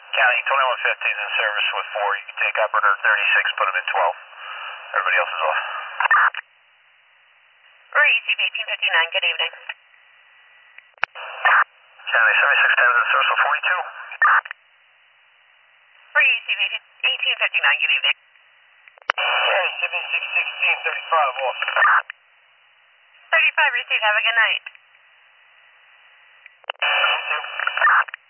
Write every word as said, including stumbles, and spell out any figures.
County, twenty-one fifteen is in service with four. You can take operator thirty-six, put him in twelve. Everybody else is off. Receive eighteen fifty-nine, good evening. County, seventy-six ten is in service with forty-two. Receive eighteen fifty-nine, good evening. County, seventy-six sixteen, thirty-five off. thirty-five, receive, have a good night. You too.